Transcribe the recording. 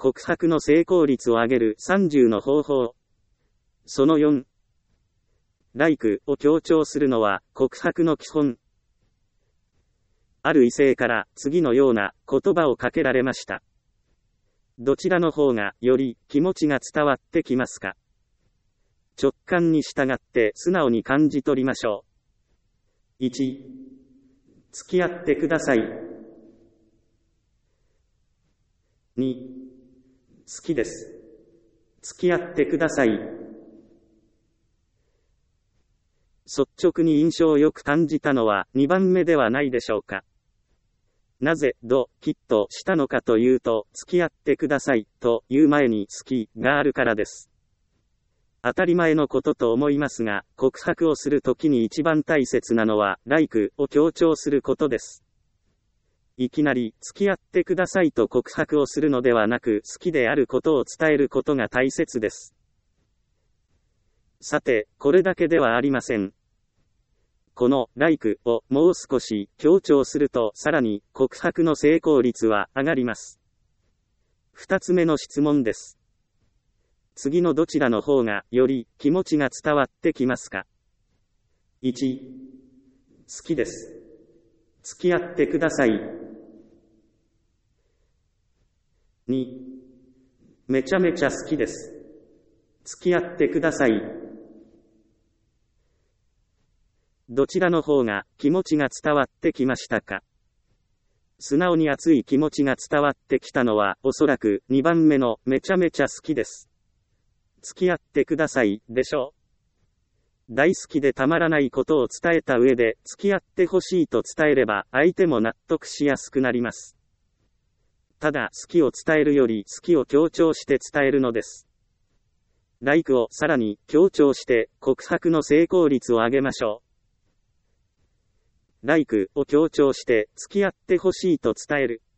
告白の成功率を上げる30の方法。その4。like を強調するのは告白の基本。ある異性から次のような言葉をかけられました。どちらの方がより気持ちが伝わってきますか？直感に従って素直に感じ取りましょう。1、付き合ってください。2、好きです。付き合ってください。率直に印象をよく感じたのは2番目ではないでしょうか。なぜ、きっとしたのかというと、付き合ってくださいという前に好きがあるからです。当たり前のことと思いますが、告白をするときに一番大切なのは、like を強調することです。いきなり、付き合ってくださいと告白をするのではなく、好きであることを伝えることが大切です。さて、これだけではありません。この like をもう少し強調するとさらに告白の成功率は上がります。2つ目の質問です。次のどちらの方がより気持ちが伝わってきますか？ 1、好きです。付き合ってください。2、めちゃめちゃ好きです。付き合ってください。どちらの方が気持ちが伝わってきましたか？素直に熱い気持ちが伝わってきたのはおそらく2番目のめちゃめちゃ好きです。付き合ってくださいでしょう。大好きでたまらないことを伝えた上で付き合ってほしいと伝えれば相手も納得しやすくなります。ただ好きを伝えるより好きを強調して伝えるのです。like をさらに強調して告白の成功率を上げましょう。like を強調して付き合ってほしいと伝える。